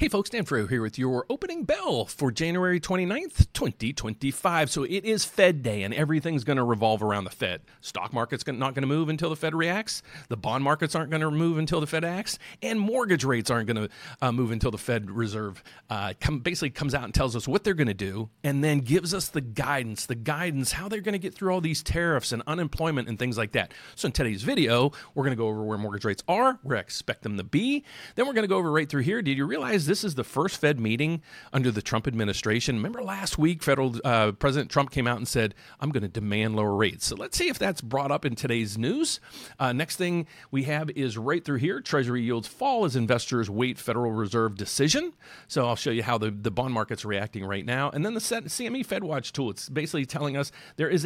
Hey folks, Dan Freo here with your opening bell for January 29th, 2025. So it is Fed Day and everything's going to revolve around the Fed. Stock market's not going to move until the Fed reacts. The bond markets aren't going to move until the Fed acts. And mortgage rates aren't going to move until the Fed Reserve basically comes out and tells us what they're going to do and then gives us the guidance, how they're going to get through all these tariffs and unemployment and things like that. So in today's video, we're going to go over where mortgage rates are, where I expect them to be. Then we're going to go over right through here. Did you realize this is the first Fed meeting under the Trump administration? Remember last week, President Trump came out and said, I'm going to demand lower rates. So let's see if that's brought up in today's news. Next thing we have is right through here. Treasury yields fall as investors wait Federal Reserve decision. So I'll show you how the bond market's reacting right now. And then the CME FedWatch tool, it's basically telling us there is a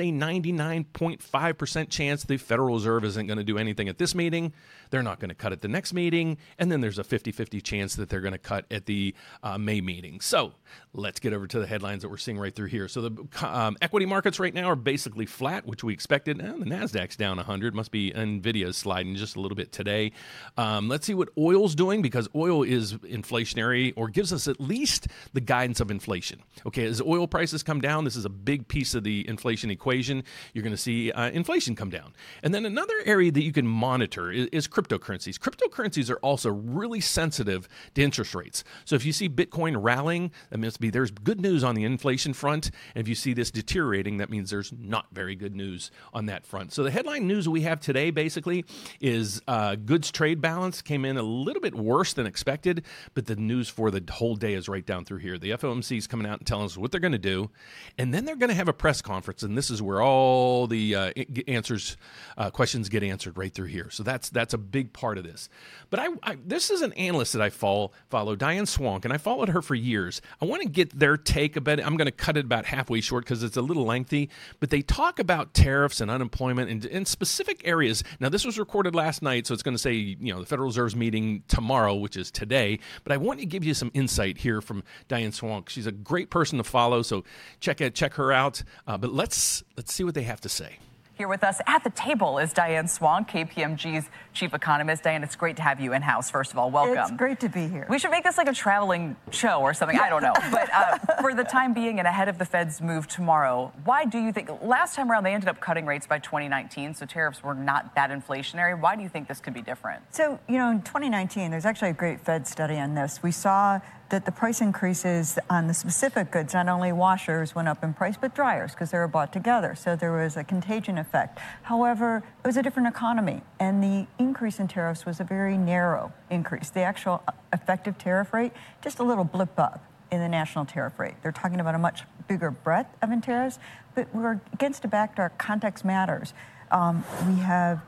99.5% chance the Federal Reserve isn't going to do anything at this meeting. They're not going to cut at the next meeting. And then there's a 50-50 chance that they're going to cut at the May meeting. So let's get over to the headlines that we're seeing right through here. So the equity markets right now are basically flat, which we expected. The NASDAQ's down 100. Must be NVIDIA's sliding just a little bit today. Let's see what oil's doing, because oil is inflationary, or gives us at least the guidance of inflation. Okay, as oil prices come down, this is a big piece of the inflation equation. You're going to see inflation come down. And then another area that you can monitor is cryptocurrencies. Cryptocurrencies are also really sensitive to interest rates. So if you see Bitcoin rallying, that means there's good news on the inflation front. And if you see this deteriorating, that means there's not very good news on that front. So the headline news we have today basically is goods trade balance came in a little bit worse than expected, but the news for the whole day is right down through here. The FOMC is coming out and telling us what they're going to do, and then they're going to have a press conference, and this is where all the questions get answered right through here. So that's a big part of this. But this is an analyst that I follow, Diane Swonk, and I followed her for years. I want to get their take about it. I'm going to cut it about halfway short because it's a little lengthy, but they talk about tariffs and unemployment in specific areas. Now, this was recorded last night, so it's going to say, the Federal Reserve's meeting tomorrow, which is today, but I want to give you some insight here from Diane Swonk. She's a great person to follow, so check her out, but let's see what they have to say. Here with us at the table is Diane Swonk, KPMG's chief economist. Diane, it's great to have you in-house, first of all. Welcome. It's great to be here. We should make this like a traveling show or something. I don't know. But for the time being and ahead of the Fed's move tomorrow, why do you think, last time around they ended up cutting rates by 2019, so tariffs were not that inflationary. Why do you think this could be different? So, in 2019, there's actually a great Fed study on this. We saw that the price increases on the specific goods, not only washers went up in price, but dryers, because they were bought together. So there was a contagion effect. However, it was a different economy, and the increase in tariffs was a very narrow increase. The actual effective tariff rate, just a little blip up in the national tariff rate. They're talking about a much bigger breadth of tariffs, but we're against a backdrop. Context matters. We have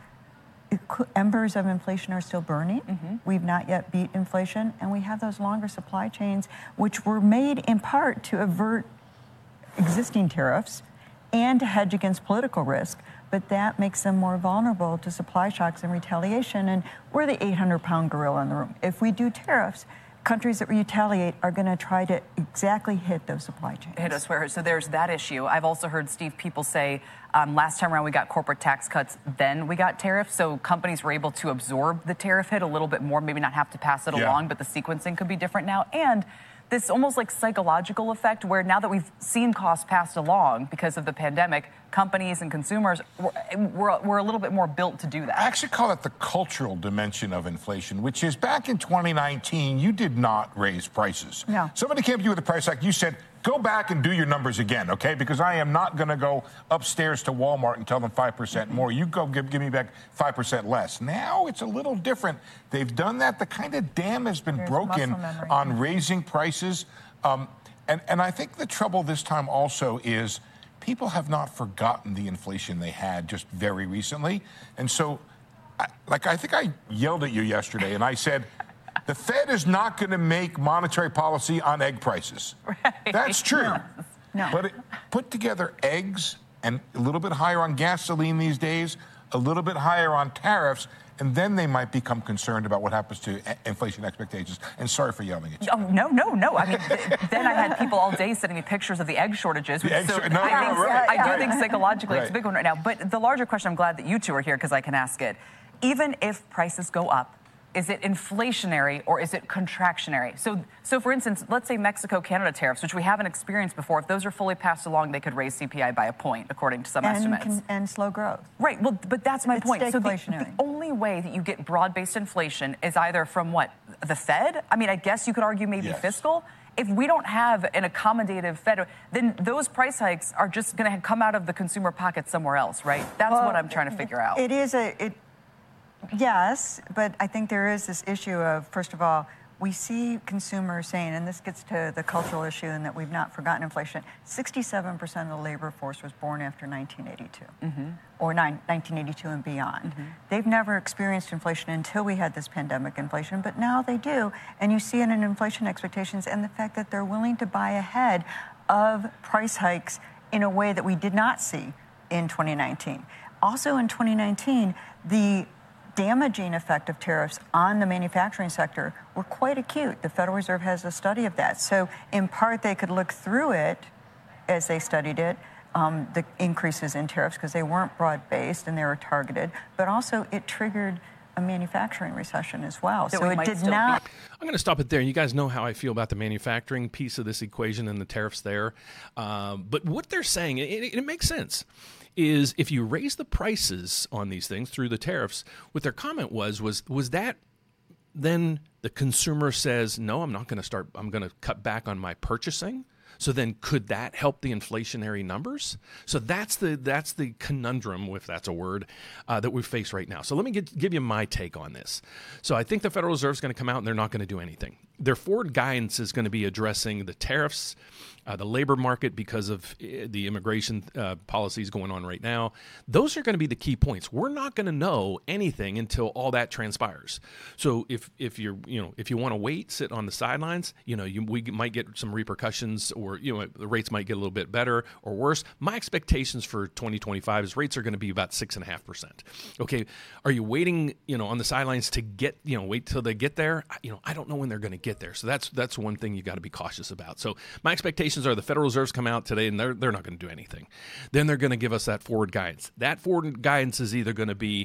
embers of inflation are still burning. Mm-hmm. We've not yet beat inflation, and we have those longer supply chains, which were made in part to avert existing tariffs and to hedge against political risk, but that makes them more vulnerable to supply shocks and retaliation, and we're the 800-pound gorilla in the room. If we do tariffs, countries that retaliate are going to try to exactly hit those supply chains. Hit us where, so there's that issue. I've also heard Steve people say last time around we got corporate tax cuts, then we got tariffs, so companies were able to absorb the tariff hit a little bit more, maybe not have to pass it along, but the sequencing could be different now. And this almost like psychological effect where now that we've seen costs passed along because of the pandemic, companies and consumers, we're a little bit more built to do that. I actually call it the cultural dimension of inflation, which is back in 2019, you did not raise prices. No. Somebody came to you with a price hike, you said, go back and do your numbers again, okay? Because I am not going to go upstairs to Walmart and tell them 5% more. You go give me back 5% less. Now it's a little different. They've done that. The kind of dam has been broken on raising prices. And I think the trouble this time also is people have not forgotten the inflation they had just very recently. And so, I think I yelled at you yesterday and I said, the Fed is not going to make monetary policy on egg prices. Right. That's true. No. But put together eggs and a little bit higher on gasoline these days, a little bit higher on tariffs, and then they might become concerned about what happens to inflation expectations. And sorry for yelling at you. Oh, no. I mean, then I had people all day sending me pictures of the egg shortages. I do think psychologically it's a big one right now. But the larger question, I'm glad that you two are here because I can ask it. Even if prices go up, is it inflationary or is it contractionary? So for instance, let's say Mexico-Canada tariffs, which we haven't experienced before, if those are fully passed along, they could raise CPI by a point, according to some estimates. And slow growth. Right, well, but that's my point. So the only way that you get broad-based inflation is either from what? The Fed? I mean, I guess you could argue maybe fiscal. If we don't have an accommodative Fed, then those price hikes are just going to come out of the consumer pocket somewhere else, right? That's what I'm trying to figure out. Yes, but I think there is this issue of, first of all, we see consumers saying, and this gets to the cultural issue and that we've not forgotten inflation, 67% of the labor force was born after 1982 or 1982 and beyond. They've never experienced inflation until we had this pandemic inflation, but now they do. And you see it in inflation expectations and the fact that they're willing to buy ahead of price hikes in a way that we did not see in 2019. Also in 2019, the damaging effect of tariffs on the manufacturing sector were quite acute. The Federal Reserve has a study of that. So in part, they could look through it as they studied it, the increases in tariffs, because they weren't broad-based and they were targeted, but also it triggered a manufacturing recession as well. So it did not. I'm going to stop it there. You guys know how I feel about the manufacturing piece of this equation and the tariffs there. But what they're saying, it makes sense, is if you raise the prices on these things through the tariffs, what their comment was that then the consumer says, no, I'm going to cut back on my purchasing. So then could that help the inflationary numbers? So that's the conundrum, if that's a word, that we face right now. So let me give you my take on this. So I think the Federal Reserve is going to come out and they're not going to do anything. Their forward guidance is going to be addressing the tariffs, the labor market because of the immigration policies going on right now. Those are going to be the key points. We're not going to know anything until all that transpires. So if you want to wait, sit on the sidelines, we might get some repercussions, or the rates might get a little bit better or worse. My expectations for 2025 is rates are going to be about 6.5%. Okay, are you waiting on the sidelines to get wait till they get there? I don't know when they're going to get there. So that's one thing you got to be cautious about. So my expectations are the Federal Reserve's come out today and they're not going to do anything. Then they're going to give us that forward guidance. That forward guidance is either going to be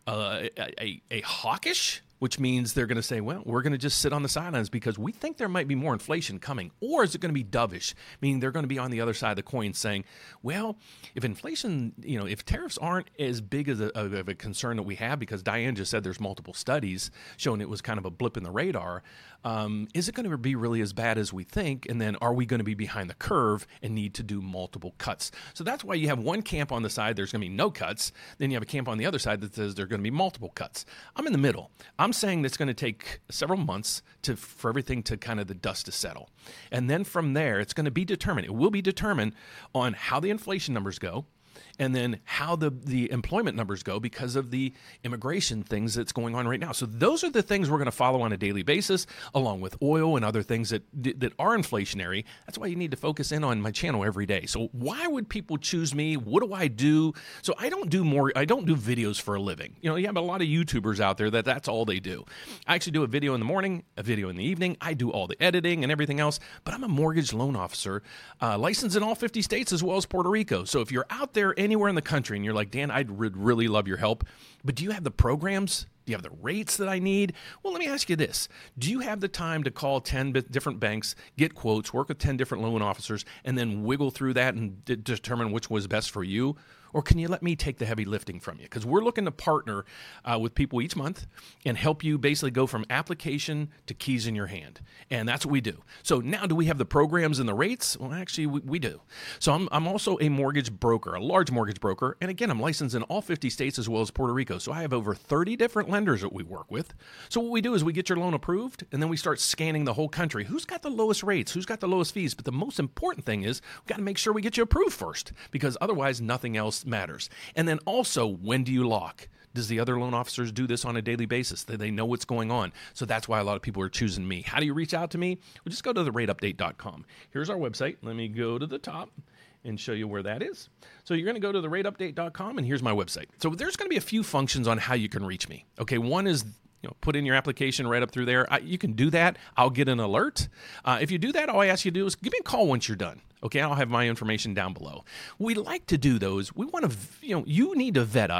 a hawkish, which means they're going to say, well, we're going to just sit on the sidelines because we think there might be more inflation coming. Or is it going to be dovish, meaning they're going to be on the other side of the coin saying, well, if inflation, if tariffs aren't as big of a concern that we have, because Diane just said there's multiple studies showing it was kind of a blip in the radar, is it going to be really as bad as we think? And then are we going to be behind the curve and need to do multiple cuts? So that's why you have one camp on the side, there's going to be no cuts. Then you have a camp on the other side that says there are going to be multiple cuts. I'm in the middle. I'm saying that's going to take several months for everything to kind of the dust to settle. And then from there, it's going to be determined. It will be determined on how the inflation numbers go, and then how the employment numbers go because of the immigration things that's going on right now. So those are the things we're going to follow on a daily basis, along with oil and other things that are inflationary. That's why you need to focus in on my channel every day. So why would people choose me? What do I do? So I don't do videos for a living. You have a lot of YouTubers out there that's all they do. I actually do a video in the morning, a video in the evening. I do all the editing and everything else, but I'm a mortgage loan officer, licensed in all 50 states as well as Puerto Rico. So if you're out there anywhere in the country and you're like, Dan, I'd really love your help, but do you have the programs? Do you have the rates that I need? Well, let me ask you this. Do you have the time to call 10 different banks, get quotes, work with 10 different loan officers, and then wiggle through that and determine which was best for you? Or can you let me take the heavy lifting from you? Because we're looking to partner with people each month and help you basically go from application to keys in your hand. And that's what we do. So now, do we have the programs and the rates? Well, actually, we do. So I'm also a mortgage broker, a large mortgage broker. And again, I'm licensed in all 50 states as well as Puerto Rico. So I have over 30 different lenders that we work with. So what we do is we get your loan approved, and then we start scanning the whole country. Who's got the lowest rates? Who's got the lowest fees? But the most important thing is we've got to make sure we get you approved first, because otherwise nothing else matters. And then also, when do you lock? Does the other loan officers do this on a daily basis? They know what's going on. So that's why a lot of people are choosing me. How do you reach out to me? Well, just go to therateupdate.com. Here's our website. Let me go to the top and show you where that is. So you're going to go to therateupdate.com, and here's my website. So there's going to be a few functions on how you can reach me. Okay, one is put in your application right up through there. You can do that. I'll get an alert. If you do that, all I ask you to do is give me a call once you're done. Okay, I'll have my information down below. We like to do those. We want to, you need to vet us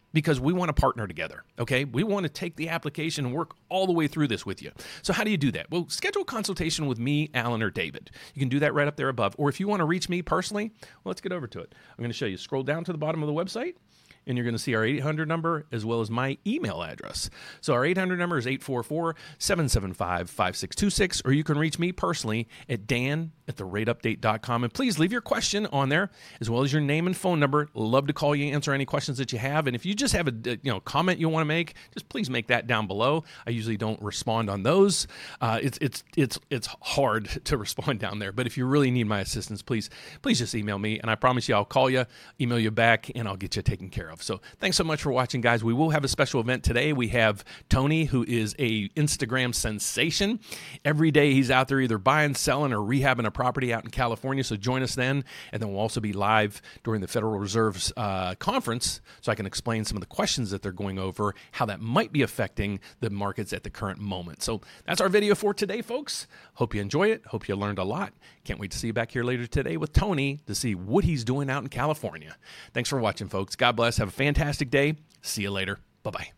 because we want to partner together, okay? We want to take the application and work all the way through this with you. So how do you do that? Well, schedule a consultation with me, Alan, or David. You can do that right up there above. Or if you want to reach me personally, well, let's get over to it. I'm going to show you. Scroll down to the bottom of the website, and you're going to see our 800 number as well as my email address. So our 800 number is 844-775-5626, or you can reach me personally at dan@therateupdate.com. And please leave your question on there as well as your name and phone number. Love to call you, answer any questions that you have. And if you just have a comment you want to make, just please make that down below. I usually don't respond on those. It's hard to respond down there. But if you really need my assistance, please just email me, and I promise you I'll call you, email you back, and I'll get you taken care of. So thanks so much for watching, guys. We will have a special event today. We have Tony, who is a Instagram sensation. Every day he's out there either buying, selling, or rehabbing a property out in California. So join us then. And then we'll also be live during the Federal Reserve's conference, so I can explain some of the questions that they're going over, how that might be affecting the markets at the current moment. So that's our video for today, folks. Hope you enjoy it. Hope you learned a lot. Can't wait to see you back here later today with Tony to see what he's doing out in California. Thanks for watching, folks. God bless. Have a fantastic day. See you later. Bye-bye.